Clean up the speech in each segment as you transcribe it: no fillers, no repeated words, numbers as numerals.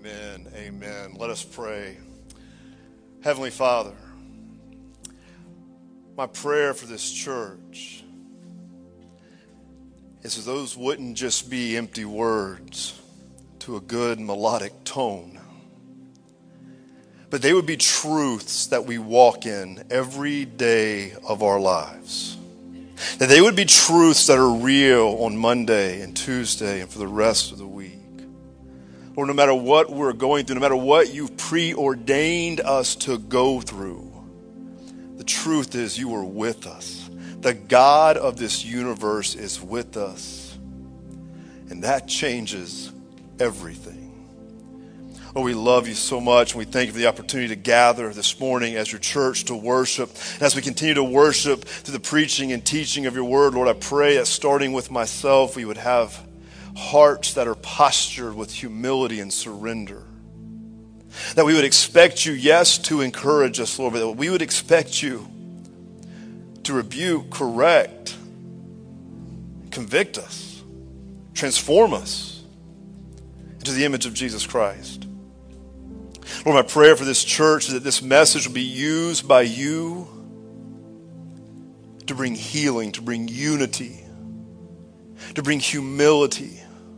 Amen. Amen. Let us pray. Heavenly Father, my prayer for this church is that those wouldn't just be empty words to a good melodic tone, but they would be truths that we walk in every day of our lives. That they would be truths that are real on Monday and Tuesday and for the rest of the week. Lord, no matter what we're going through, no matter what you've preordained us to go through, the truth is you are with us. The God of this universe is with us. And that changes everything. Lord, we love you so much, and we thank you for the opportunity to gather this morning as your church to worship. And as we continue to worship through the preaching and teaching of your word, Lord, I pray that starting with myself, we would have hearts that are postured with humility and surrender. That we would expect you, yes, to encourage us, Lord, but that we would expect you to rebuke, correct, convict us, transform us into the image of Jesus Christ. Lord, my prayer for this church is that this message will be used by you to bring healing, to bring unity, to bring humility,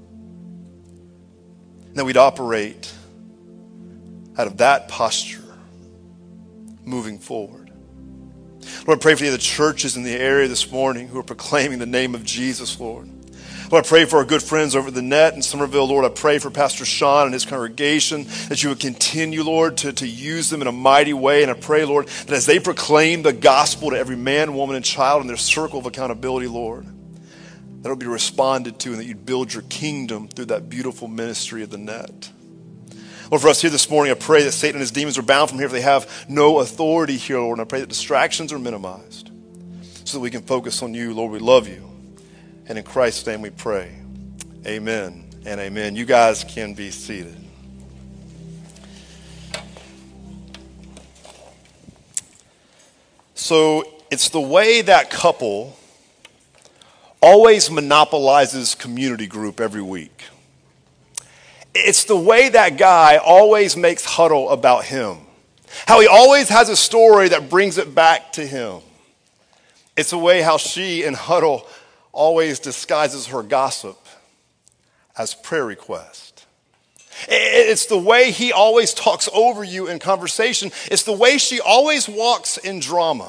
and that we'd operate out of that posture moving forward. Lord, I pray for the other churches in the area this morning who are proclaiming the name of Jesus, Lord. Lord, I pray for our good friends over the net in Somerville. Lord, I pray for Pastor Sean and his congregation that you would continue, Lord, to use them in a mighty way. And I pray, Lord, that as they proclaim the gospel to every man, woman, and child in their circle of accountability, Lord, that it will be responded to and that you'd build your kingdom through that beautiful ministry of the net. Lord, for us here this morning, I pray that Satan and his demons are bound from here if they have no authority here, Lord. And I pray that distractions are minimized so that we can focus on you. Lord, we love you. And in Christ's name we pray. Amen and amen. You guys can be seated. So it's the way that couple always monopolizes community group every week. It's the way that guy always makes huddle about him. How he always has a story that brings it back to him. It's the way how she in huddle always disguises her gossip as prayer request. It's the way he always talks over you in conversation. It's the way she always walks in drama.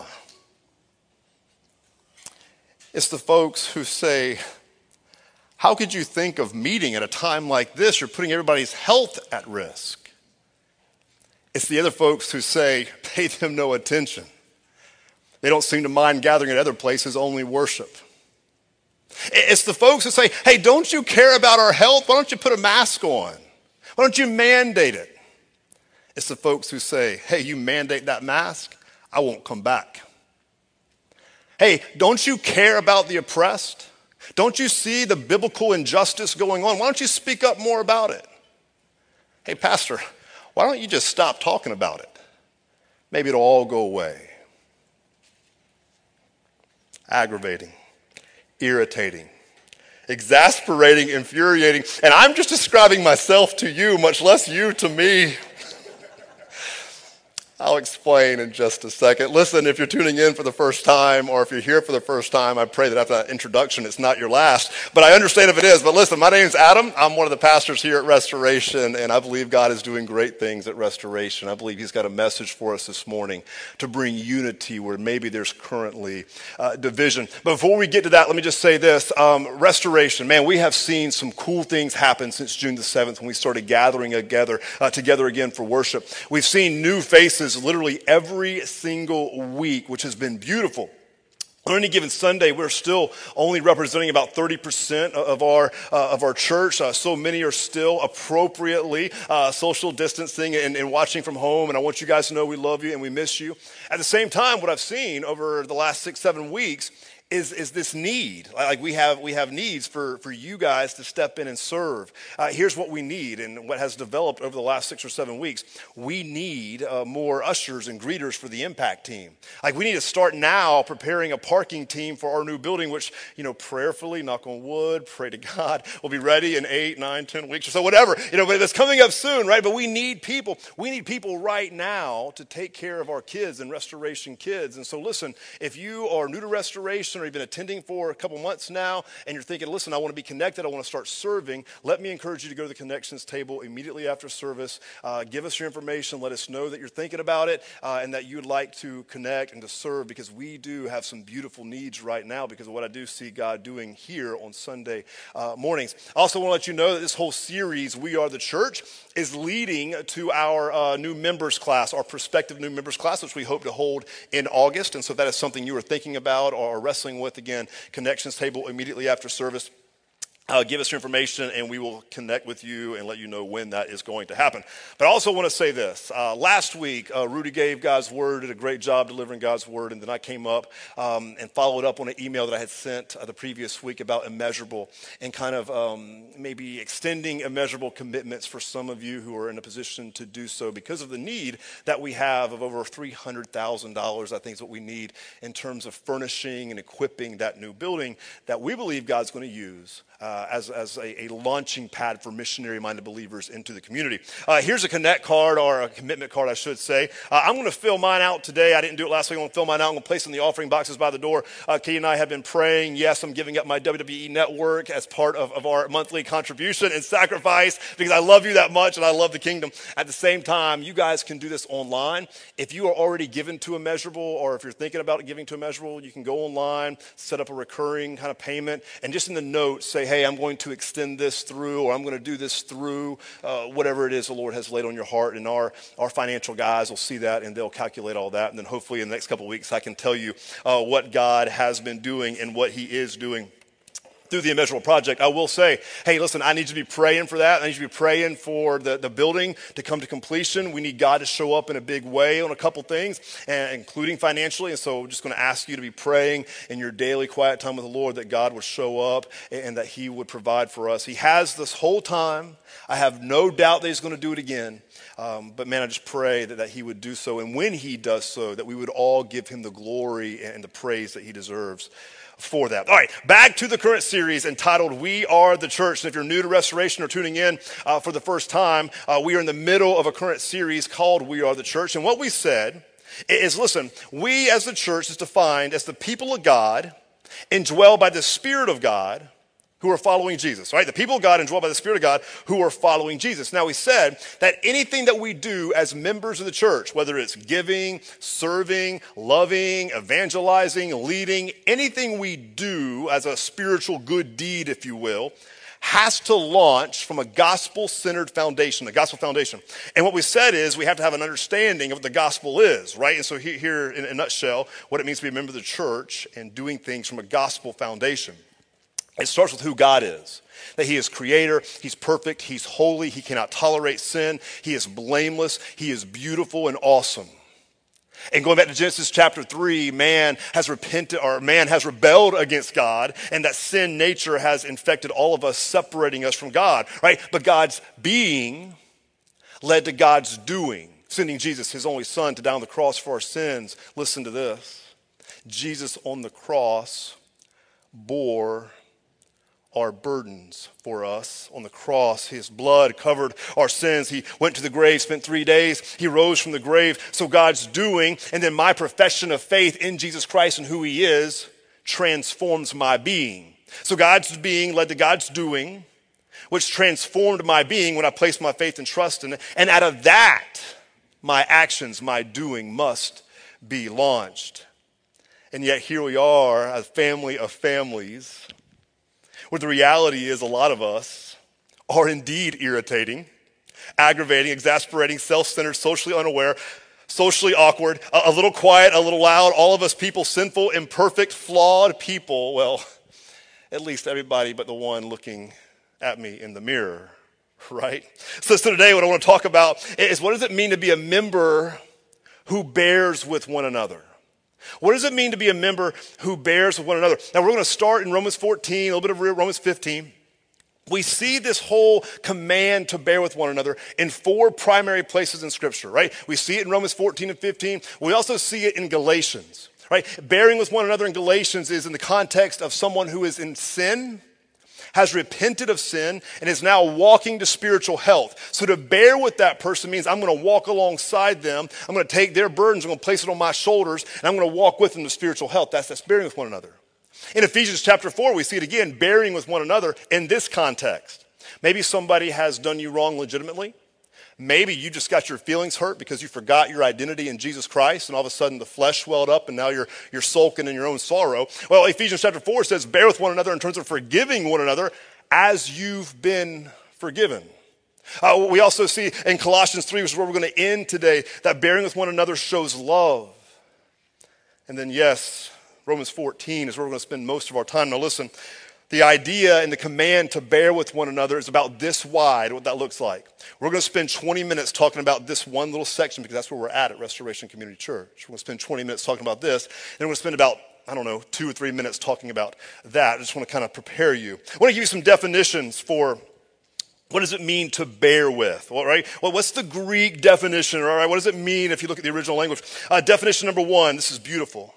It's the folks who say, how could you think of meeting at a time like this? You're putting everybody's health at risk. It's the other folks who say, pay them no attention. They don't seem to mind gathering at other places, only worship. It's the folks who say, hey, don't you care about our health? Why don't you put a mask on? Why don't you mandate it? It's the folks who say, hey, you mandate that mask, I won't come back. Hey, don't you care about the oppressed? Don't you see the biblical injustice going on? Why don't you speak up more about it? Hey, pastor, why don't you just stop talking about it? Maybe it'll all go away. Aggravating, irritating, exasperating, infuriating. And I'm just describing myself to you, much less you to me. I'll explain in just a second. Listen, if you're tuning in for the first time or if you're here for the first time, I pray that after that introduction, it's not your last. But I understand if it is. But listen, my name's Adam. I'm one of the pastors here at Restoration, and I believe God is doing great things at Restoration. I believe he's got a message for us this morning to bring unity where maybe there's currently division. But before we get to that, let me just say this. Restoration, man, we have seen some cool things happen since June the 7th when we started gathering together again for worship. We've seen new faces literally every single week, which has been beautiful. On any given Sunday, we're still only representing about 30% of our church. So many are still appropriately social distancing and watching from home. And I want you guys to know we love you and we miss you. At the same time, what I've seen over the last 6-7 weeks is this need. Like we have needs for you guys to step in and serve. Here's what we need, and what has developed over the last 6 or 7 weeks. We need more ushers and greeters for the impact team. Like we need to start now preparing a parking team for our new building, which, prayerfully, knock on wood, pray to God, will be ready in 8, 9, 10 weeks or so, whatever. But it's coming up soon, right? But we need people. We need people right now to take care of our kids and Restoration Kids. And so listen, if you are new to Restoration or you've been attending for a couple months now and you're thinking, listen, I want to be connected, I want to start serving, let me encourage you to go to the connections table immediately after service. Give us your information. Let us know that you're thinking about it and that you'd like to connect and to serve, because we do have some beautiful needs right now because of what I do see God doing here on Sunday mornings. I also want to let you know that this whole series, We Are the Church, is leading to our new members class, our prospective new members class, which we hope to hold in August. And so if that is something you are thinking about or wrestling with, again, connections table immediately after service. Give us your information and we will connect with you and let you know when that is going to happen. But I also want to say this. Last week, Rudy gave God's word, did a great job delivering God's word, and then I came up and followed up on an email that I had sent the previous week about immeasurable and kind of maybe extending immeasurable commitments for some of you who are in a position to do so because of the need that we have of over $300,000, I think is what we need in terms of furnishing and equipping that new building that we believe God's going to use as a launching pad for missionary-minded believers into the community. Here's a connect card, or a commitment card, I should say. I'm going to fill mine out today. I didn't do it last week. I'm going to fill mine out. I'm going to place it in the offering boxes by the door. Katie and I have been praying. Yes, I'm giving up my WWE network as part of our monthly contribution and sacrifice because I love you that much and I love the kingdom. At the same time, you guys can do this online. If you are already given to Immeasurable, or if you're thinking about giving to Immeasurable, you can go online, set up a recurring kind of payment, and just in the notes say, hey, I'm going to extend this through, or I'm going to do this through, whatever it is the Lord has laid on your heart. And our financial guys will see that and they'll calculate all that. And then hopefully in the next couple of weeks, I can tell you what God has been doing and what he is doing through the Immeasurable Project. I will say, hey, listen, I need you to be praying for that. I need you to be praying for the building to come to completion. We need God to show up in a big way on a couple things, including financially. And so I'm just going to ask you to be praying in your daily quiet time with the Lord that God would show up and that he would provide for us. He has this whole time. I have no doubt that he's going to do it again. But man, I just pray that he would do so. And when he does so, that we would all give him the glory and the praise that he deserves for that. All right, back to the current series entitled We Are the Church. And if you're new to Restoration or tuning in for the first time, we are in the middle of a current series called We Are the Church. And what we said is, listen, we as the church is defined as the people of God indwelled by the Spirit of God who are following Jesus, right? The people of God indwelled by the Spirit of God who are following Jesus. Now, we said that anything that we do as members of the church, whether it's giving, serving, loving, evangelizing, leading, anything we do as a spiritual good deed, if you will, has to launch from a gospel-centered foundation, the gospel foundation. And what we said is we have to have an understanding of what the gospel is, right? And so here in a nutshell, what it means to be a member of the church and doing things from a gospel foundation. It starts with who God is, that he is creator, he's perfect, he's holy, he cannot tolerate sin, he is blameless, he is beautiful and awesome. And going back to Genesis chapter 3, man has rebelled against God, and that sin nature has infected all of us, separating us from God, right? But God's being led to God's doing, sending Jesus, his only son, to die on the cross for our sins. Listen to this. Jesus on the cross bore our burdens for us. On the cross, his blood covered our sins. He went to the grave, spent 3 days. He rose from the grave. So God's doing, and then my profession of faith in Jesus Christ and who he is, transforms my being. So God's being led to God's doing, which transformed my being when I placed my faith and trust in it. And out of that, my actions, my doing must be launched. And yet here we are, a family of families, where the reality is a lot of us are indeed irritating, aggravating, exasperating, self-centered, socially unaware, socially awkward, a little quiet, a little loud, all of us people, sinful, imperfect, flawed people. Well, at least everybody but the one looking at me in the mirror, right? So today what I want to talk about is, what does it mean to be a member who bears with one another? What does it mean to be a member who bears with one another? Now we're going to start in Romans 14, a little bit of Romans 15. We see this whole command to bear with one another in four primary places in Scripture, right? We see it in Romans 14 and 15. We also see it in Galatians, right? Bearing with one another in Galatians is in the context of someone who is in sin, has repented of sin, and is now walking to spiritual health. So to bear with that person means I'm going to walk alongside them. I'm going to take their burdens, I'm going to place it on my shoulders, and I'm going to walk with them to spiritual health. That's bearing with one another. In Ephesians chapter 4, we see it again, bearing with one another in this context. Maybe somebody has done you wrong legitimately. Maybe you just got your feelings hurt because you forgot your identity in Jesus Christ, and all of a sudden the flesh swelled up and now you're sulking in your own sorrow. Well, Ephesians chapter 4 says, bear with one another in terms of forgiving one another as you've been forgiven. We also see in Colossians 3, which is where we're going to end today, that bearing with one another shows love. And then yes, Romans 14 is where we're going to spend most of our time. Now listen, the idea and the command to bear with one another is about this wide, what that looks like. We're going to spend 20 minutes talking about this one little section because that's where we're at Restoration Community Church. We're going to spend 20 minutes talking about this, and we're going to spend about 2 or 3 minutes talking about that. I just want to kind of prepare you. I want to give you some definitions for what does it mean to bear with, all right? Well, what's the Greek definition, all right? What does it mean if you look at the original language? Definition number one, this is beautiful.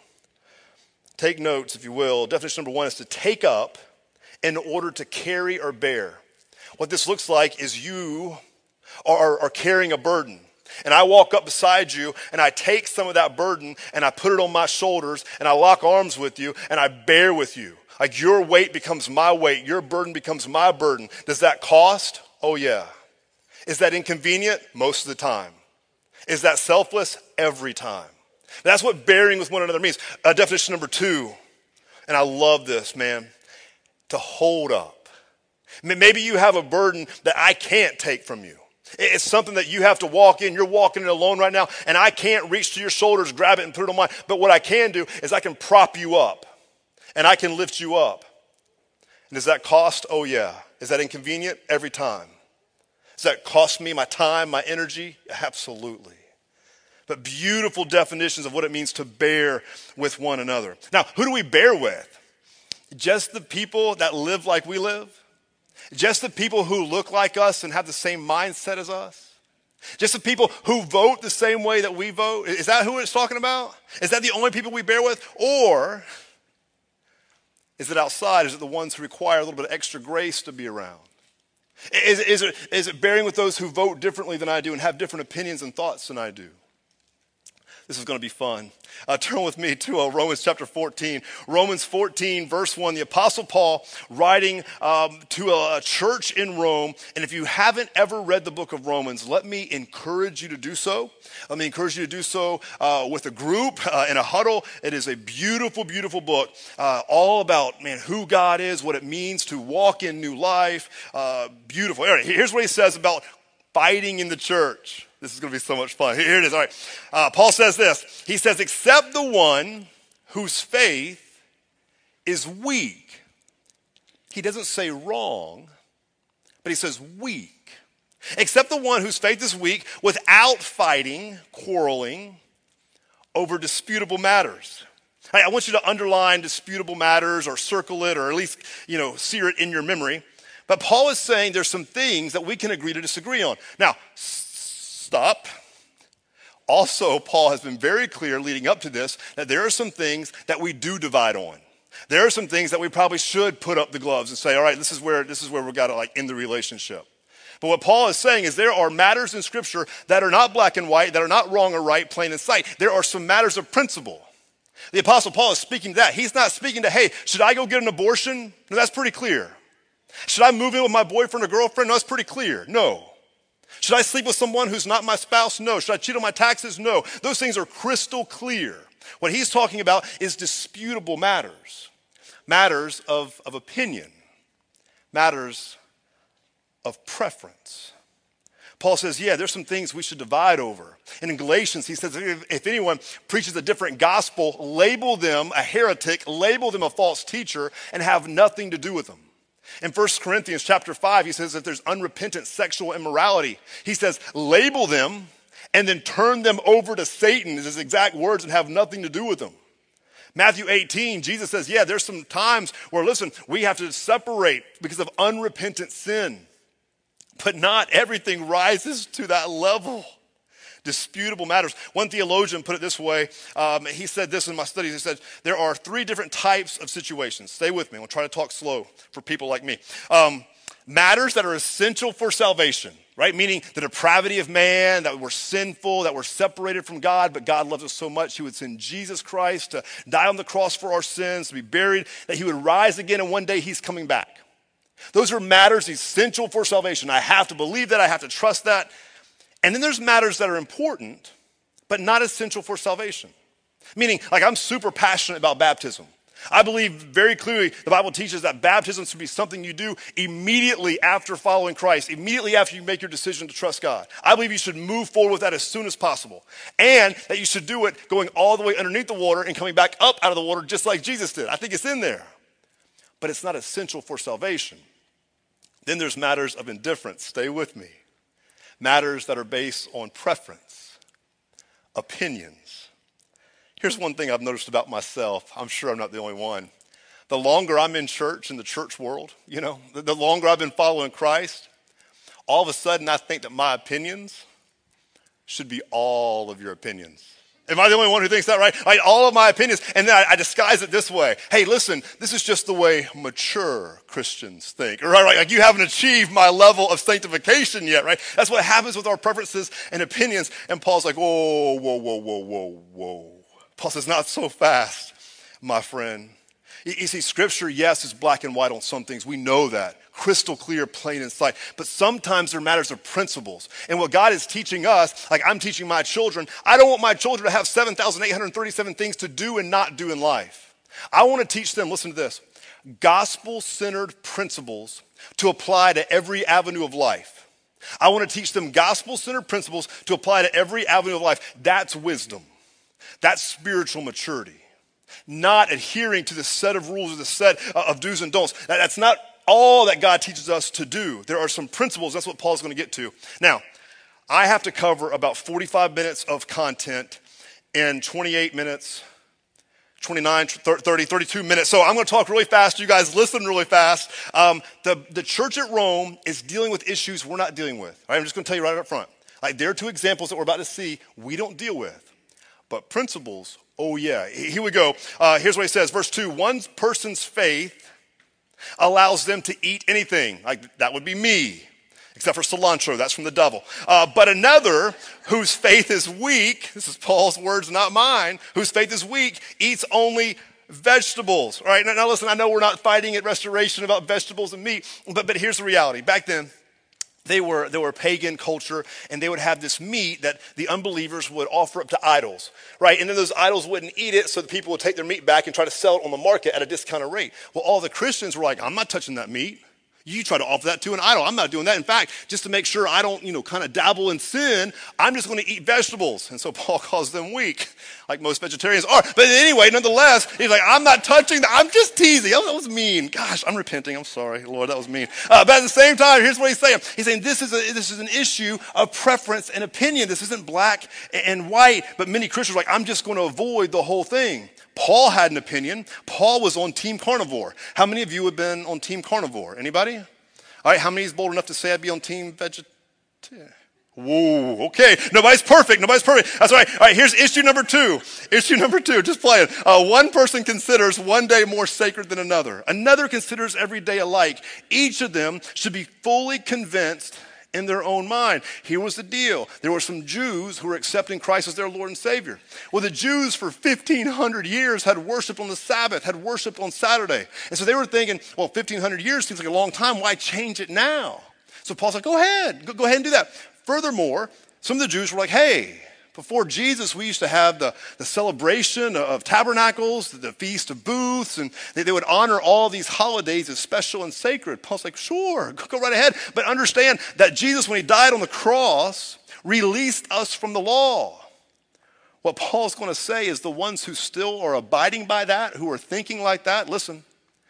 Take notes, if you will. Definition number one is to take up in order to carry or bear. What this looks like is you are carrying a burden. And I walk up beside you and I take some of that burden and I put it on my shoulders and I lock arms with you and I bear with you. Like your weight becomes my weight. Your burden becomes my burden. Does that cost? Oh yeah. Is that inconvenient? Most of the time. Is that selfless? Every time. That's what bearing with one another means. Definition number two, and I love this, man, to hold up. Maybe you have a burden that I can't take from you. It's something that you have to walk in. You're walking in alone right now, and I can't reach to your shoulders, grab it, and put it on mine. But what I can do is I can prop you up, and I can lift you up. And does that cost? Oh, yeah. Is that inconvenient? Every time. Does that cost me my time, my energy? Absolutely. But beautiful definitions of what it means to bear with one another. Now, who do we bear with? Just the people that live like we live? Just the people who look like us and have the same mindset as us? Just the people who vote the same way that we vote? Is that who it's talking about? Is that the only people we bear with? Or is it outside? Is it the ones who require a little bit of extra grace to be around? Is it bearing with those who vote differently than I do and have different opinions and thoughts than I do? This is going to be fun. Turn with me to Romans chapter 14. Romans 14, verse 1, the Apostle Paul writing to a church in Rome. And if you haven't ever read the book of Romans, let me encourage you to do so. Let me encourage you to do so with a group, in a huddle. It is a beautiful, beautiful book, all about, man, who God is, what it means to walk in new life. Beautiful. All right, here's what he says about fighting in the church. This is going to be so much fun. Here it is. All right. Paul says this. He says, except the one whose faith is weak. He doesn't say wrong, but he says weak. Except the one whose faith is weak without fighting, quarreling over disputable matters. I want you to underline disputable matters or circle it or at least, sear it in your memory. But Paul is saying there's some things that we can agree to disagree on. Now, stop. Also, Paul has been very clear leading up to this that there are some things that we do divide on. There are some things that we probably should put up the gloves and say, all right, this is where we've got to end the relationship. But what Paul is saying is there are matters in Scripture that are not black and white, that are not wrong or right, plain in sight. There are some matters of principle. The Apostle Paul is speaking to that. He's not speaking to, hey, should I go get an abortion? No, that's pretty clear. Should I move in with my boyfriend or girlfriend? No, that's pretty clear. No. Should I sleep with someone who's not my spouse? No. Should I cheat on my taxes? No. Those things are crystal clear. What he's talking about is disputable matters. Matters of opinion. Matters of preference. Paul says, yeah, there's some things we should divide over. And in Galatians, he says, if anyone preaches a different gospel, label them a heretic, label them a false teacher, and have nothing to do with them. In 1 Corinthians chapter 5, he says that there's unrepentant sexual immorality. He says, label them and then turn them over to Satan, is his exact words, and have nothing to do with them. Matthew 18, Jesus says, yeah, there's some times where, listen, we have to separate because of unrepentant sin. But not everything rises to that level. Disputable matters. One theologian put it this way. He said this in my studies. He said, there are 3 different types of situations. Stay with me. I'm going to try to talk slow for people like me. Matters that are essential for salvation, right? Meaning the depravity of man, that we're sinful, that we're separated from God, but God loves us so much, he would send Jesus Christ to die on the cross for our sins, to be buried, that he would rise again, and one day he's coming back. Those are matters essential for salvation. I have to believe that. I have to trust that. And then there's matters that are important, but not essential for salvation. Meaning, like, I'm super passionate about baptism. I believe very clearly the Bible teaches that baptism should be something you do immediately after following Christ, immediately after you make your decision to trust God. I believe you should move forward with that as soon as possible. And that you should do it going all the way underneath the water and coming back up out of the water just like Jesus did. I think it's in there. But it's not essential for salvation. Then there's matters of indifference. Stay with me. Matters that are based on preference, opinions. Here's one thing I've noticed about myself. I'm sure I'm not the only one. The longer I'm in church, in the church world, the longer I've been following Christ, all of a sudden I think that my opinions should be all of your opinions. Am I the only one who thinks that, right? Like, all of my opinions, and then I disguise it this way. Hey, listen, this is just the way mature Christians think. Right? Like, you haven't achieved my level of sanctification yet, right? That's what happens with our preferences and opinions. And Paul's like, whoa. Paul says, not so fast, my friend. You see, Scripture, yes, is black and white on some things. We know that. Crystal clear, plain in sight. But sometimes they're matters of principles. And what God is teaching us, like I'm teaching my children, I don't want my children to have 7,837 things to do and not do in life. I want to teach them, listen to this, gospel-centered principles to apply to every avenue of life. I want to teach them gospel-centered principles to apply to every avenue of life. That's wisdom. That's spiritual maturity. Not adhering to the set of rules or the set of do's and don'ts. That's not all that God teaches us to do. There are some principles. That's what Paul's going to get to. Now, I have to cover about 45 minutes of content in 28 minutes, 29, 30, 32 minutes. So I'm going to talk really fast. You guys listen really fast. The church at Rome is dealing with issues we're not dealing with. All right, I'm just going to tell you right up front. Like, there are 2 examples that we're about to see we don't deal with. But principles, oh yeah. Here we go. Here's what he says. Verse 2, one person's faith allows them to eat anything. Like, that would be me, except for cilantro. That's from the devil. But another whose faith is weak, this is Paul's words, not mine, whose faith is weak, eats only vegetables. All right, now listen, I know we're not fighting at Restoration about vegetables and meat, but here's the reality. Back then, they were pagan culture, and they would have this meat that the unbelievers would offer up to idols, right? And then those idols wouldn't eat it, so the people would take their meat back and try to sell it on the market at a discounted rate. Well, all the Christians were like, I'm not touching that meat. You try to offer that to an idol. I'm not doing that. In fact, just to make sure I don't, kind of dabble in sin, I'm just going to eat vegetables. And so Paul calls them weak, like most vegetarians are. But anyway, nonetheless, he's like, I'm not touching that. I'm just teasing. That was mean. Gosh, I'm repenting. I'm sorry, Lord, that was mean. But at the same time, here's what he's saying. He's saying this is an issue of preference and opinion. This isn't black and white. But many Christians are like, I'm just going to avoid the whole thing. Paul had an opinion. Paul was on Team Carnivore. How many of you have been on Team Carnivore? Anybody? All right, how many is bold enough to say I'd be on Team Vegetarian? Whoa, okay. Nobody's perfect. That's right. All right, here's issue number 2. Issue number 2, just play it. One person considers one day more sacred than another. Another considers every day alike. Each of them should be fully convinced in their own mind. Here was the deal. There were some Jews who were accepting Christ as their Lord and Savior. Well, the Jews for 1,500 years had worshiped on the Sabbath, had worshiped on Saturday. And so they were thinking, well, 1,500 years seems like a long time. Why change it now? So Paul's like, go ahead and do that. Furthermore, some of the Jews were like, hey, before Jesus, we used to have the celebration of tabernacles, the Feast of Booths, and they would honor all these holidays as special and sacred. Paul's like, sure, go right ahead. But understand that Jesus, when he died on the cross, released us from the law. What Paul's going to say is the ones who still are abiding by that, who are thinking like that, listen,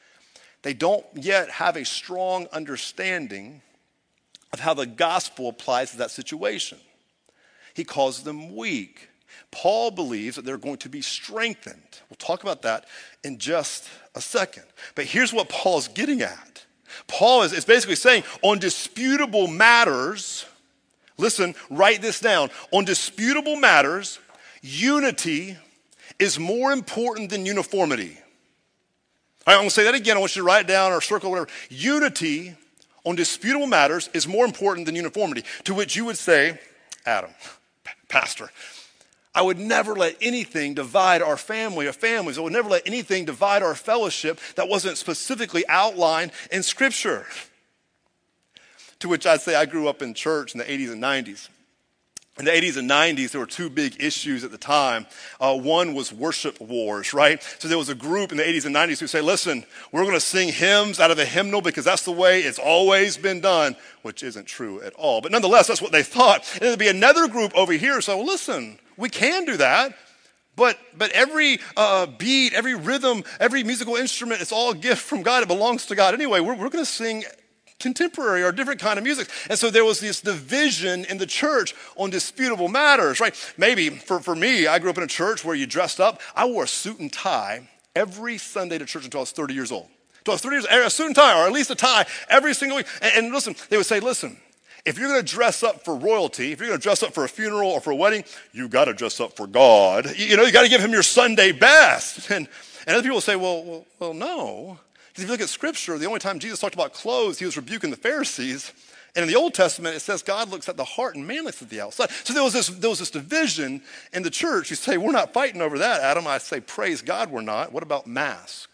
they don't yet have a strong understanding of how the gospel applies to that situation. He calls them weak. Paul believes that they're going to be strengthened. We'll talk about that in just a second. But here's what Paul's getting at. Paul is basically saying on disputable matters, listen, write this down. On disputable matters, unity is more important than uniformity. All right, I'm going to say that again. I want you to write it down or circle whatever. Unity on disputable matters is more important than uniformity. To which you would say, Adam, Pastor, I would never let anything divide our family of families. I would never let anything divide our fellowship that wasn't specifically outlined in Scripture. To which I'd say I grew up in church in the 80s and 90s. In the 80s and 90s, there were two big issues at the time. One was worship wars, right? So there was a group in the 80s and 90s who say, listen, we're going to sing hymns out of a hymnal because that's the way it's always been done, which isn't true at all. But nonetheless, that's what they thought. And there'd be another group over here who said, well, listen, we can do that. But every beat, every rhythm, every musical instrument, it's all a gift from God. It belongs to God anyway. We're going to sing contemporary or different kind of music. And so there was this division in the church on disputable matters, right? Maybe for me, I grew up in a church where you dressed up. I wore a suit and tie every Sunday to church until I was 30 years old. Until I was 30 years old, a suit and tie, or at least a tie every single week. And listen, they would say, listen, if you're going to dress up for royalty, if you're going to dress up for a funeral or for a wedding, you got to dress up for God. You got to give him your Sunday best. And other people say, well, no. Because if you look at Scripture, the only time Jesus talked about clothes, he was rebuking the Pharisees. And in the Old Testament, it says God looks at the heart and man looks at the outside. So there was this division in the church. You say, we're not fighting over that, Adam. I say, praise God, we're not. What about mask?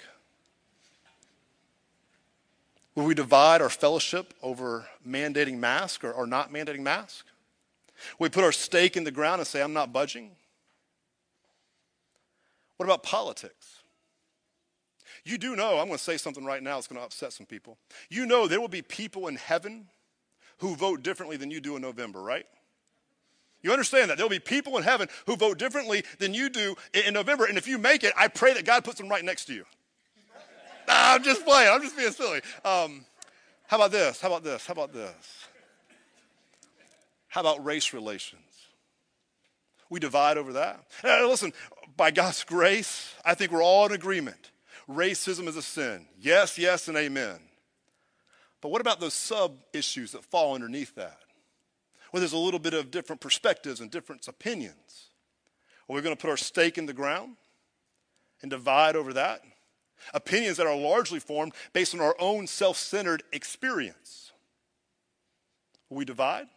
Will we divide our fellowship over mandating mask or not mandating mask? Will we put our stake in the ground and say, I'm not budging? What about politics? You do know, I'm going to say something right now that's going to upset some people. You know there will be people in heaven who vote differently than you do in November, right? You understand that? There will be people in heaven who vote differently than you do in November. And if you make it, I pray that God puts them right next to you. I'm just playing. I'm just being silly. How about this? How about this? How about this? How about race relations? We divide over that. Listen, by God's grace, I think we're all in agreement. Racism is a sin. Yes, yes, and amen. But what about those sub-issues that fall underneath that? Where there's a little bit of different perspectives and different opinions. Are we going to put our stake in the ground and divide over that? Opinions that are largely formed based on our own self-centered experience. Will we divide?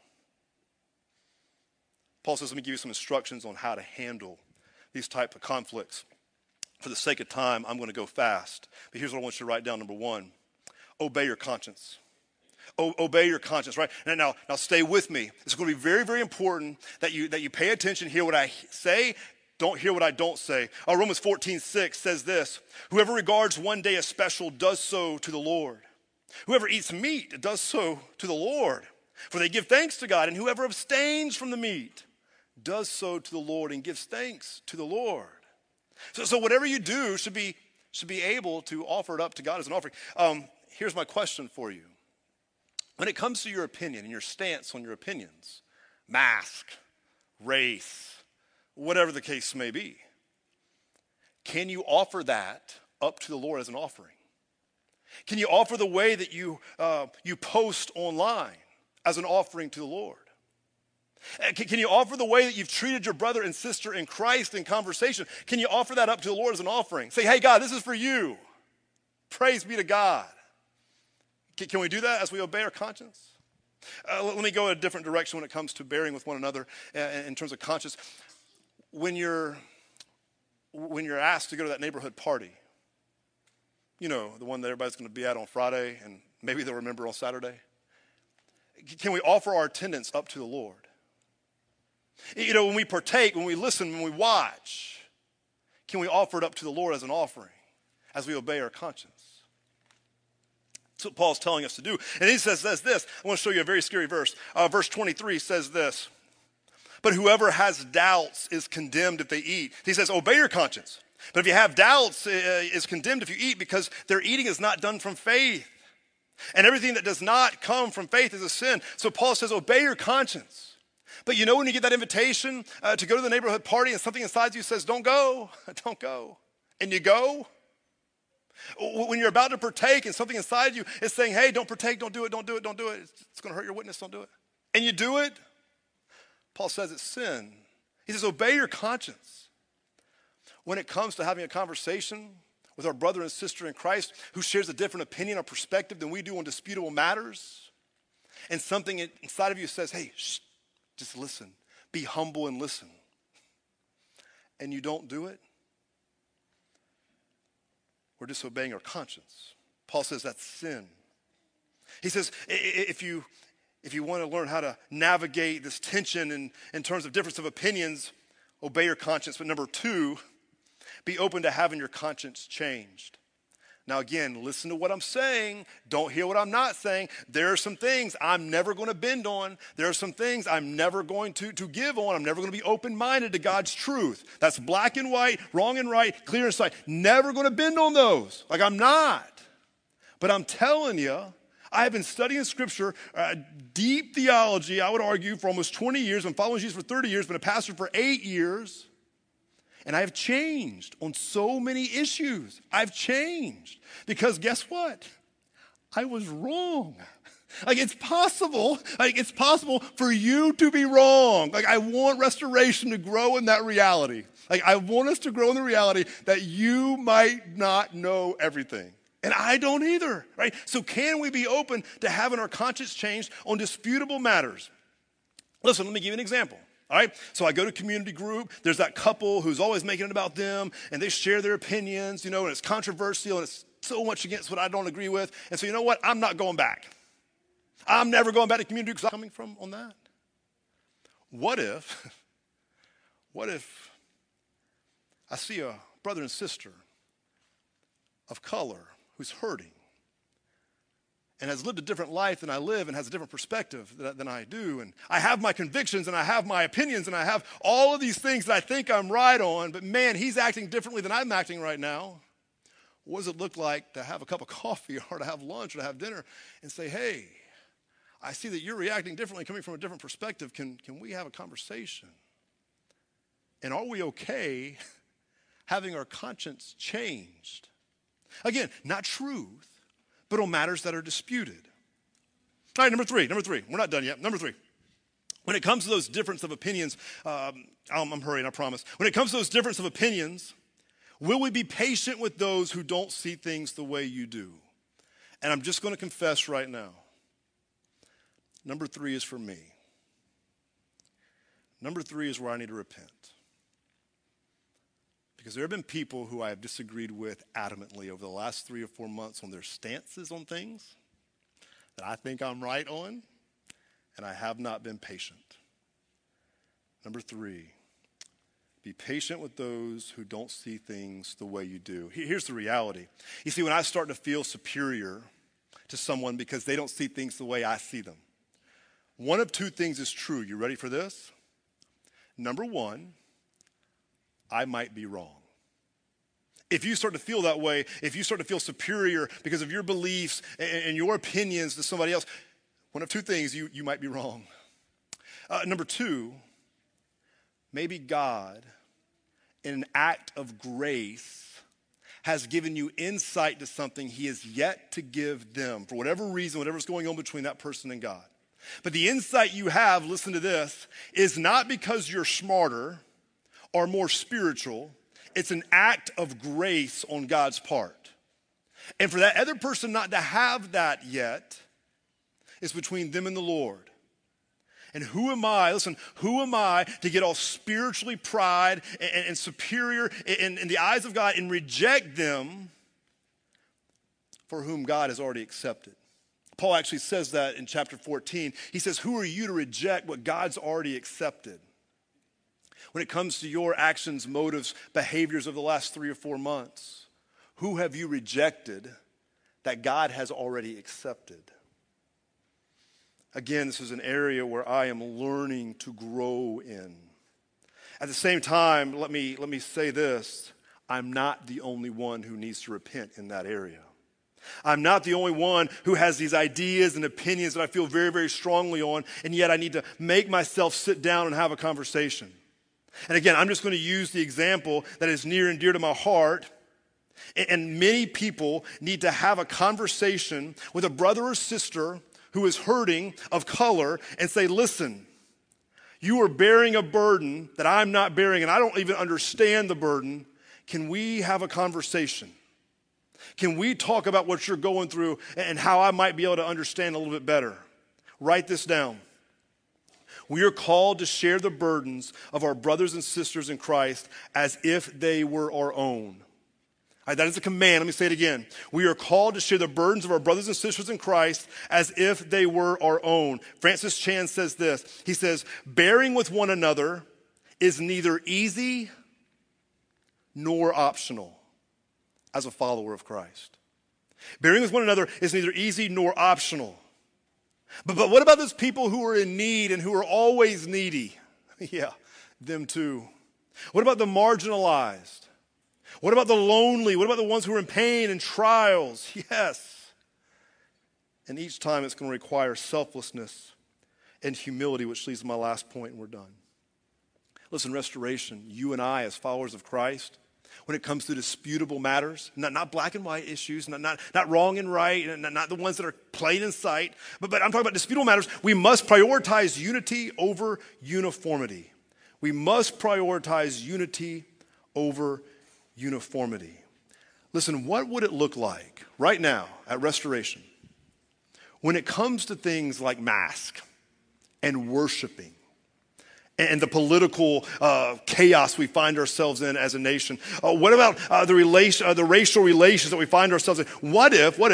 Paul says, let me give you some instructions on how to handle these types of conflicts. For the sake of time, I'm going to go fast. But here's what I want you to write down. Number one, obey your conscience. Obey your conscience, right? Now stay with me. It's going to be very, very important that you pay attention, hear what I say, don't hear what I don't say. Romans 14:6 says this, whoever regards one day as special does so to the Lord. Whoever eats meat does so to the Lord, for they give thanks to God. And whoever abstains from the meat does so to the Lord and gives thanks to the Lord. So whatever you do should be able to offer it up to God as an offering. Here's my question for you. When it comes to your opinion and your stance on your opinions, mask, race, whatever the case may be, can you offer that up to the Lord as an offering? Can you offer the way that you post online as an offering to the Lord? Can you offer the way that you've treated your brother and sister in Christ in conversation? Can you offer that up to the Lord as an offering? Say, hey, God, this is for you. Praise be to God. Can we do that as we obey our conscience? Let me go a different direction when it comes to bearing with one another in terms of conscience. When you're asked to go to that neighborhood party, you know, the one that everybody's going to be at on Friday and maybe they'll remember on Saturday, can we offer our attendance up to the Lord? You know, when we partake, when we listen, when we watch, can we offer it up to the Lord as an offering as we obey our conscience? That's what Paul's telling us to do. And he says this. I want to show you a very scary verse. Verse 23 says this. But whoever has doubts is condemned if they eat. He says, obey your conscience. But if you have doubts, is condemned if you eat because their eating is not done from faith. And everything that does not come from faith is a sin. So Paul says, obey your conscience. But you know when you get that invitation to go to the neighborhood party and something inside you says, don't go, don't go, and you go? When you're about to partake and something inside you is saying, hey, don't partake, don't do it, don't do it, don't do it. It's going to hurt your witness, don't do it. And you do it, Paul says it's sin. He says, obey your conscience. When it comes to having a conversation with our brother and sister in Christ who shares a different opinion or perspective than we do on disputable matters, and something inside of you says, hey, shh, just listen, be humble and listen, and you don't do it, we're disobeying our conscience. Paul says that's sin. He says if you want to learn how to navigate this tension in terms of difference of opinions, obey your conscience. But number 2, be open to having your conscience changed. Now again, listen to what I'm saying. Don't hear what I'm not saying. There are some things I'm never going to bend on. There are some things I'm never going to give on. I'm never going to be open-minded to God's truth. That's black and white, wrong and right, clear and sight. Never going to bend on those. Like I'm not. But I'm telling you, I have been studying Scripture, deep theology, I would argue, for almost 20 years. I'm following Jesus for 30 years, been a pastor for 8 years. And I've changed on so many issues. I've changed. Because guess what? I was wrong. Like it's possible for you to be wrong. Like I want restoration to grow in that reality. Like I want us to grow in the reality that you might not know everything. And I don't either, right? So can we be open to having our conscience changed on disputable matters? Listen, let me give you an example. All right, so I go to community group. There's that couple who's always making it about them, and they share their opinions, and it's controversial, and it's so much against what I don't agree with. And so you know what? I'm not going back. I'm never going back to community because I'm coming from on that. What if I see a brother and sister of color who's hurting and has lived a different life than I live and has a different perspective than I do. And I have my convictions and I have my opinions and I have all of these things that I think I'm right on, but man, he's acting differently than I'm acting right now. What does it look like to have a cup of coffee or to have lunch or to have dinner and say, hey, I see that you're reacting differently, coming from a different perspective. Can we have a conversation? And are we okay having our conscience changed? Again, not truth, but on matters that are disputed. All right, number three. We're not done yet. Number 3. When it comes to those difference of opinions, I'm hurrying, I promise. When it comes to those difference of opinions, will we be patient with those who don't see things the way you do? And I'm just going to confess right now. Number 3 is for me. Number 3 is where I need to repent. Because there have been people who I have disagreed with adamantly over the last 3 or 4 months on their stances on things that I think I'm right on, and I have not been patient. Number 3, be patient with those who don't see things the way you do. Here's the reality. You see, when I start to feel superior to someone because they don't see things the way I see them, one of 2 things is true. You ready for this? Number 1, I might be wrong. If you start to feel that way, if you start to feel superior because of your beliefs and your opinions to somebody else, one of 2 things, you might be wrong. Number 2, maybe God, in an act of grace, has given you insight to something he has yet to give them for whatever reason, whatever's going on between that person and God. But the insight you have, listen to this, is not because you're smarter or more spiritual. It's an act of grace on God's part. And for that other person not to have that yet, it's between them and the Lord. And who am I to get all spiritually pride and superior in the eyes of God and reject them for whom God has already accepted? Paul actually says that in chapter 14. He says, who are you to reject what God's already accepted? When it comes to your actions, motives, behaviors of the last 3 or 4 months, who have you rejected that God has already accepted? Again, this is an area where I am learning to grow in. At the same time, let me say this. I'm not the only one who needs to repent in that area. I'm not the only one who has these ideas and opinions that I feel very, very strongly on, and yet I need to make myself sit down and have a conversation. And again, I'm just going to use the example that is near and dear to my heart. And many people need to have a conversation with a brother or sister who is hurting of color and say, listen, you are bearing a burden that I'm not bearing, and I don't even understand the burden. Can we have a conversation? Can we talk about what you're going through and how I might be able to understand a little bit better? Write this down. We are called to share the burdens of our brothers and sisters in Christ as if they were our own. All right, that is a command. Let me say it again. We are called to share the burdens of our brothers and sisters in Christ as if they were our own. Francis Chan says this. He says, bearing with one another is neither easy nor optional as a follower of Christ. Bearing with one another is neither easy nor optional. But what about those people who are in need and who are always needy? Yeah, them too. What about the marginalized? What about the lonely? What about the ones who are in pain and trials? Yes. And each time it's going to require selflessness and humility, which leads to my last point, and we're done. Listen, Restoration, you and I as followers of Christ, when it comes to disputable matters, not black and white issues, not wrong and right, not the ones that are plain in sight, but I'm talking about disputable matters, we must prioritize unity over uniformity. We must prioritize unity over uniformity. Listen, what would it look like right now at Restoration when it comes to things like mask and worshiping and the political chaos we find ourselves in as a nation? What about the racial relations that we find ourselves in? What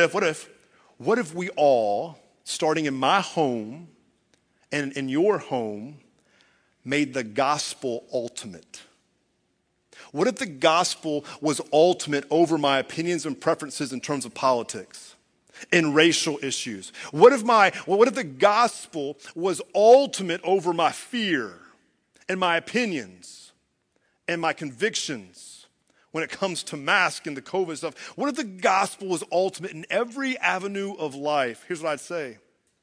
if we all, starting in my home and in your home, made the gospel ultimate? What if the gospel was ultimate over my opinions and preferences in terms of politics and racial issues? What if the gospel was ultimate over my fear and my opinions and my convictions when it comes to mask and the COVID stuff? What if the gospel was ultimate in every avenue of life? Here's what I'd say.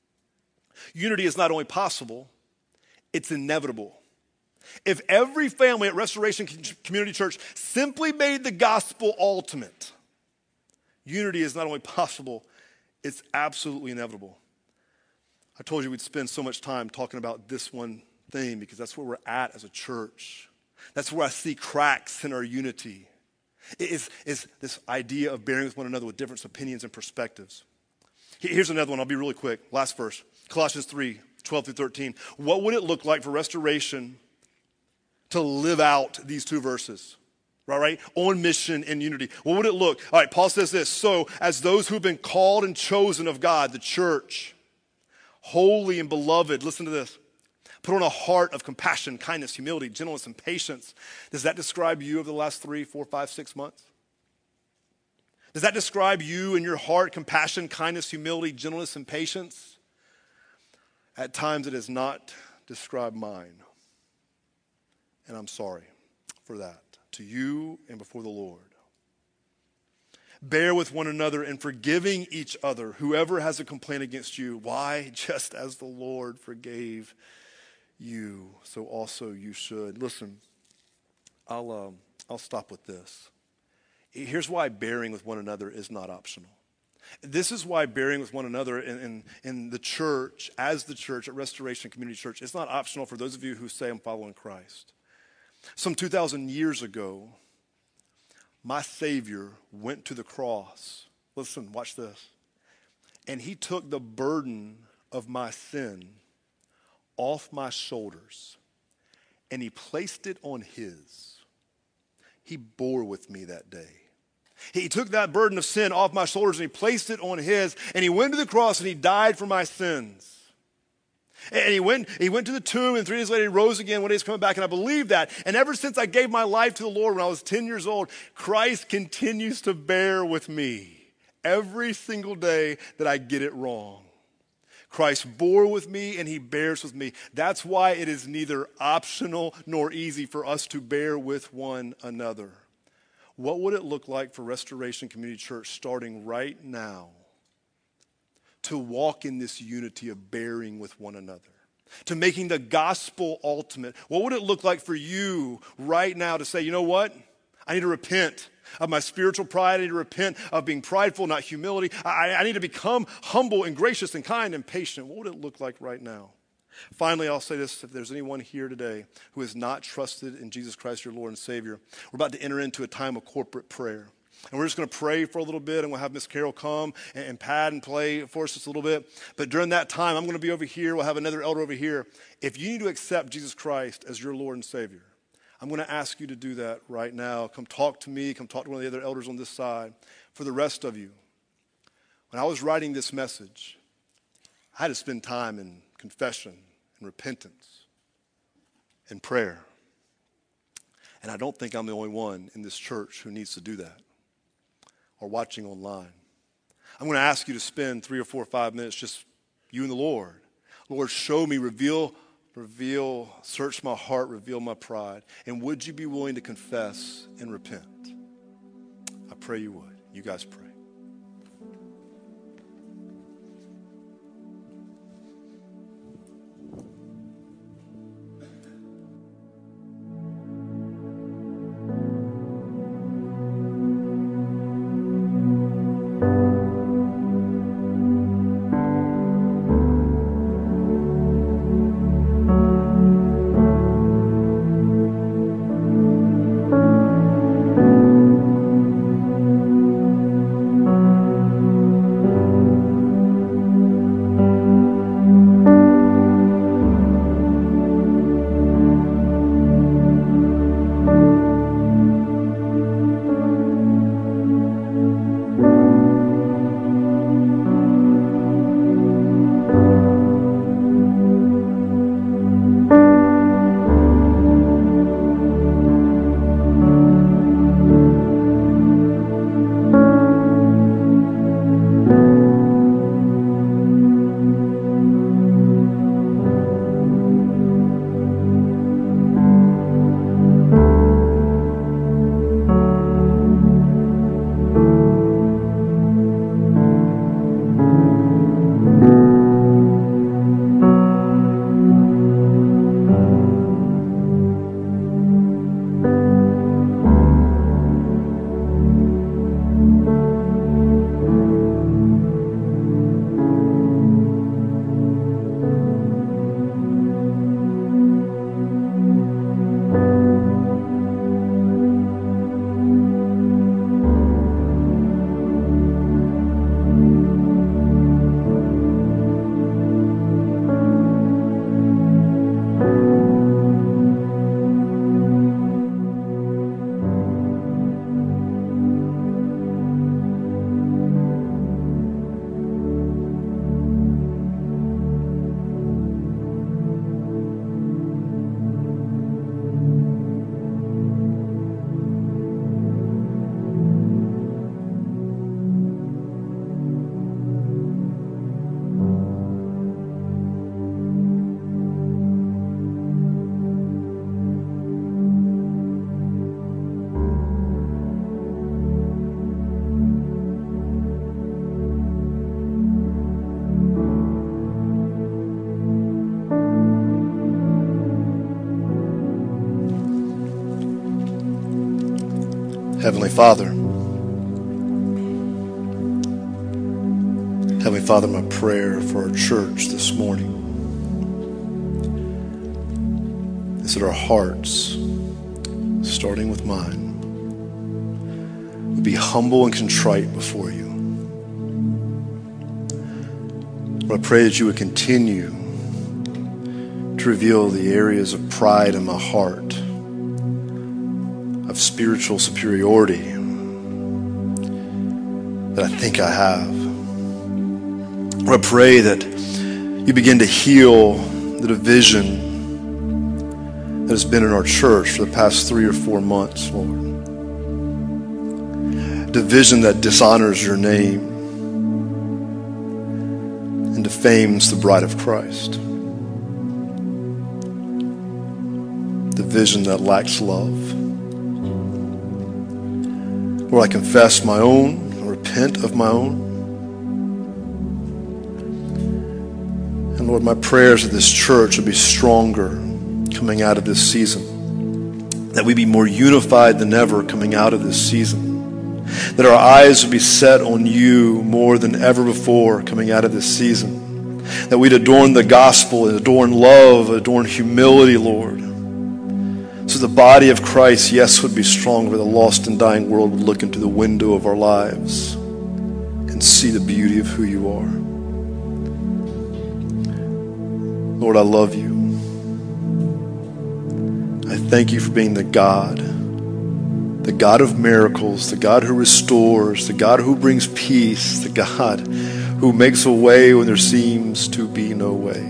Unity is not only possible, it's inevitable. If every family at Restoration Community Church simply made the gospel ultimate, unity is not only possible, it's absolutely inevitable. I told you we'd spend so much time talking about this one thing because that's where we're at as a church. That's where I see cracks in our unity. Is this idea of bearing with one another with different opinions and perspectives. Here's another one. I'll be really quick. Last verse. Colossians 3:12-13. What would it look like for Restoration to live out these two verses? Right? On mission and unity. What would it look? All right, Paul says this. So, as those who've been called and chosen of God, the church, holy and beloved, listen to this. Put on a heart of compassion, kindness, humility, gentleness, and patience. Does that describe you over the last 3, 4, 5, 6 months? Does that describe you and your heart, compassion, kindness, humility, gentleness, and patience? At times it has not described mine. And I'm sorry for that, to you and before the Lord. Bear with one another in forgiving each other, whoever has a complaint against you. Why? Just as the Lord forgave you, so also you should. Listen, I'll stop with this. Here's why bearing with one another is not optional. This is why bearing with one another in the church, as the church at Restoration Community Church, it's not optional for those of you who say I'm following Christ. Some 2,000 years ago, my Savior went to the cross. Listen, watch this. And he took the burden of my sin off my shoulders, and he placed it on his. He bore with me that day. He took that burden of sin off my shoulders and he placed it on his, and he went to the cross and he died for my sins. And he went to the tomb, and 3 days later he rose again. One day he's coming back, and I believe that. And ever since I gave my life to the Lord when I was 10 years old, Christ continues to bear with me every single day that I get it wrong. Christ bore with me and he bears with me. That's why it is neither optional nor easy for us to bear with one another. what would it look like for Restoration Community Church starting right now to walk in this unity of bearing with one another, to making the gospel ultimate? What would it look like for you right now to say, you know what? I need to repent of my spiritual pride. I need to repent of being prideful, not humility. I need to become humble and gracious and kind and patient. What would it look like right now? Finally, I'll say this. If there's anyone here today who has not trusted in Jesus Christ, your Lord and Savior, we're about to enter into a time of corporate prayer. And we're just going to pray for a little bit, and we'll have Miss Carol come and pad and play for us just a little bit. But during that time, I'm going to be over here. We'll have another elder over here. If you need to accept Jesus Christ as your Lord and Savior, I'm going to ask you to do that right now. Come talk to me. Come talk to one of the other elders on this side. For the rest of you, when I was writing this message, I had to spend time in confession and repentance and prayer. And I don't think I'm the only one in this church who needs to do that or watching online. I'm going to ask you to spend 3 or 4 or 5 minutes just you and the Lord. Lord, show me, reveal, search my heart, reveal my pride. And would you be willing to confess and repent? I pray you would. You guys pray. Heavenly Father, my prayer for our church this morning is that our hearts, starting with mine, would be humble and contrite before you. Lord, I pray that you would continue to reveal the areas of pride in my heart, of spiritual superiority that I think I have. Lord, I pray that you begin to heal the division that has been in our church for the past 3 or 4 months, Lord. Division that dishonors your name and defames the bride of Christ. Division that lacks love. Lord, I confess my own, I repent of my own. And Lord, my prayers of this church will be stronger coming out of this season. That we be more unified than ever coming out of this season. That our eyes will be set on you more than ever before coming out of this season. That we'd adorn the gospel, adorn love, adorn humility, Lord. So the body of Christ, yes, would be stronger. The lost and dying world would look into the window of our lives and see the beauty of who you are. Lord, I love you. I thank you for being the God of miracles, the God who restores, the God who brings peace, the God who makes a way when there seems to be no way.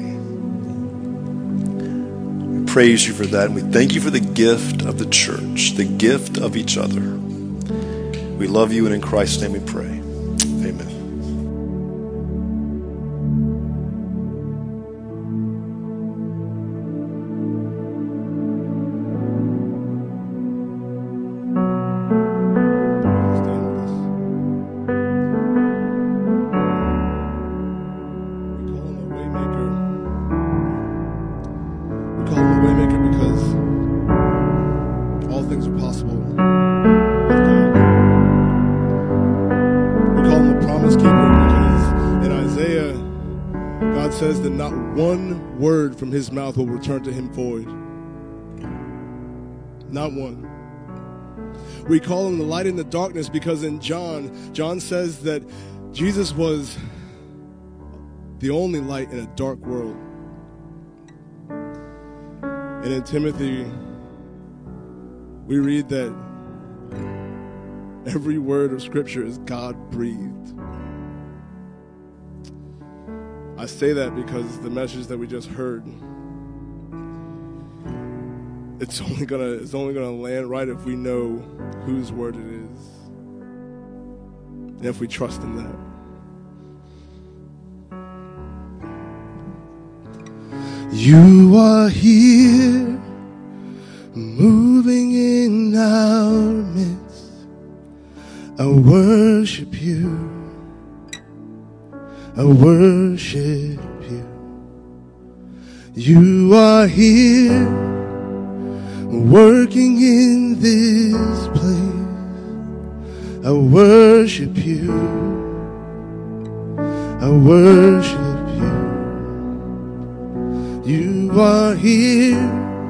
We praise you for that, and we thank you for the gift of the church, the gift of each other. We love you, and in Christ's name we pray. Amen. From his mouth will return to him void. Not one. We call him the light in the darkness because in John says that Jesus was the only light in a dark world. And in Timothy, we read that every word of Scripture is God-breathed. I say that because the message that we just heard, it's only gonna land right if we know whose word it is, and if we trust in that. You are here, moving in our midst. I worship you. I worship you. You are here, working in this place. I worship you. I worship you. You are here,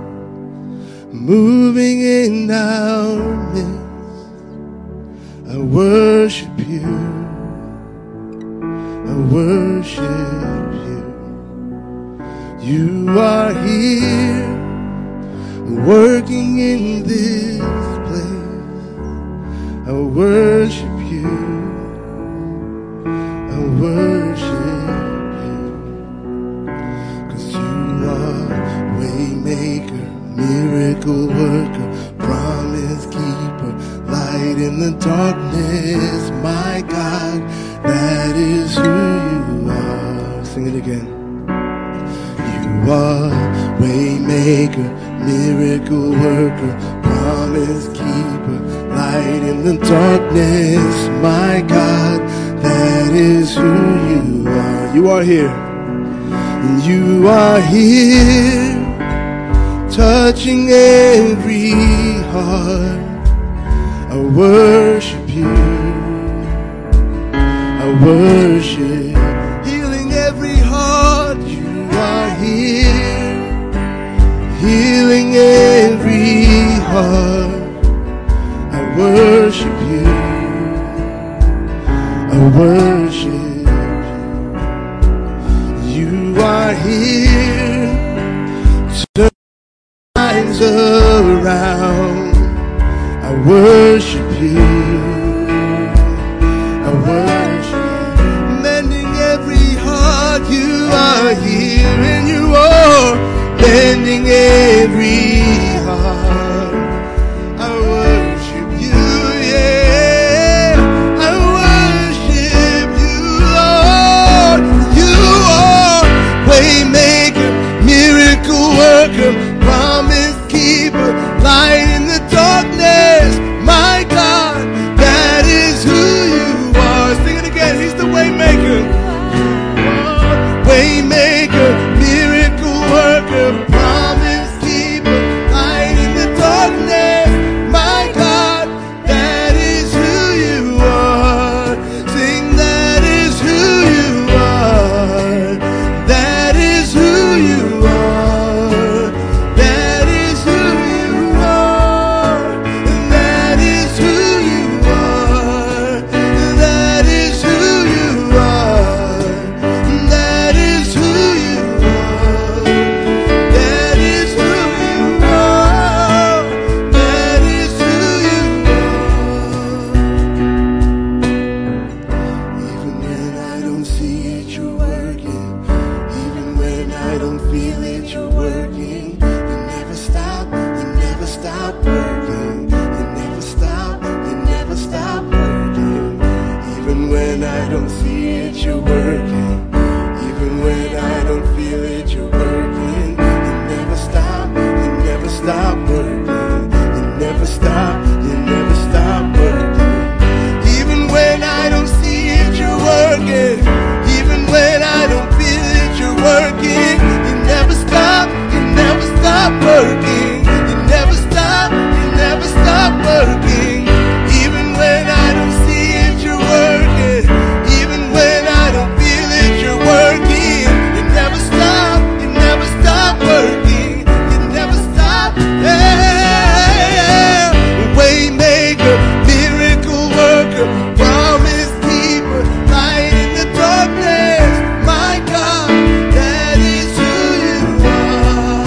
moving in our midst. I worship you. I worship you. You are here, working in this place. I worship you. I worship you. 'Cause you are waymaker, miracle worker, promise keeper, light in the darkness, my God. That is who you are. Sing it again. You are waymaker, miracle worker, promise keeper, light in the darkness, my God. That is who you are. You are here. You are here, touching every heart. I worship you. I worship, healing every heart. You are here, healing every heart. I worship you. I worship you. You are here, turn lives around. I worship you. I worship, mending every heart. You are here, and you are mending every heart. I worship you, yeah. I worship you, Lord. You are waymaker, miracle worker, promise keeper, light in the darkness, my God. That stop working. You never stop working. Even when I don't see it, you're working. Even when I don't feel it, you're working. You never stop working. You never stop working. Even when I don't see it, you're working. Even when I don't feel it, you're working. You never stop working. You never stop. Yeah. Waymaker, miracle worker, promise keeper, light in the darkness. My God, that is who you are.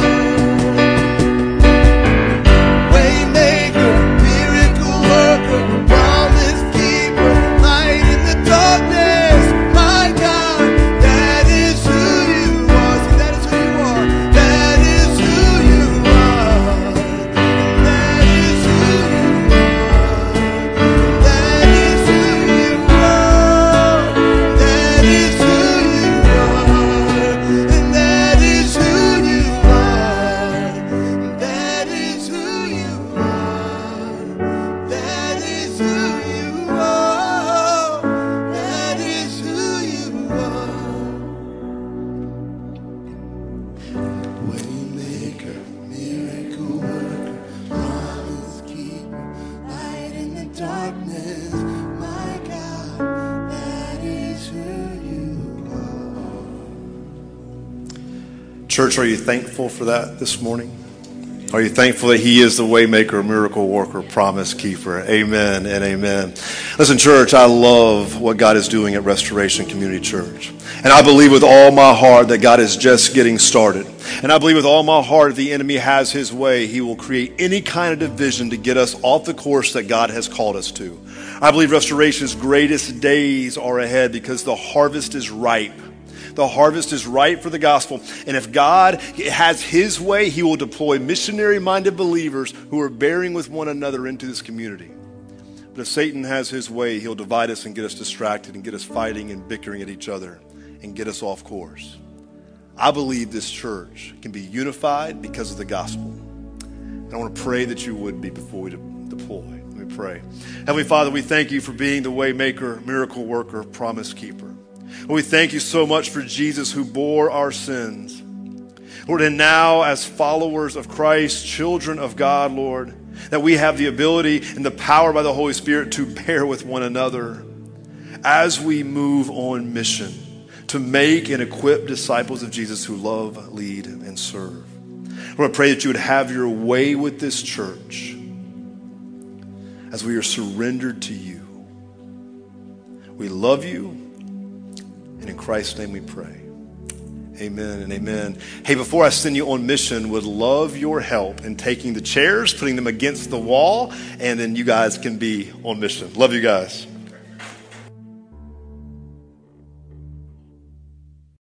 Waymaker, miracle worker, promise keeper, light in the darkness. My God, that is who you are. See, that is who you are. That is who you are. That is who you are. That is who you are. That is who you are. And that is who you are. That is who you are. That is who you are. That is who you are. Waymaker, miracle worker, promise keeper, light in the darkness. My God, that is who you are. Church, are you thankful for that this morning? Are you thankful that he is the waymaker, miracle worker, promise keeper? Amen and amen. Listen, church, I love what God is doing at Restoration Community Church. And I believe with all my heart that God is just getting started. And I believe with all my heart if the enemy has his way, he will create any kind of division to get us off the course that God has called us to. I believe Restoration's greatest days are ahead because the harvest is ripe. The harvest is ripe for the gospel. And if God has his way, he will deploy missionary-minded believers who are bearing with one another into this community. But if Satan has his way, he'll divide us and get us distracted and get us fighting and bickering at each other and get us off course. I believe this church can be unified because of the gospel. And I want to pray that you would be before we deploy. Let me pray. Heavenly Father, we thank you for being the way maker, miracle worker, promise keeper. Lord, we thank you so much for Jesus who bore our sins. Lord, and now as followers of Christ, children of God, Lord, that we have the ability and the power by the Holy Spirit to bear with one another as we move on mission to make and equip disciples of Jesus who love, lead, and serve. Lord, I pray that you would have your way with this church as we are surrendered to you. We love you. And in Christ's name we pray. Amen and amen. Hey, before I send you on mission, would love your help in taking the chairs, putting them against the wall, and then you guys can be on mission. Love you guys.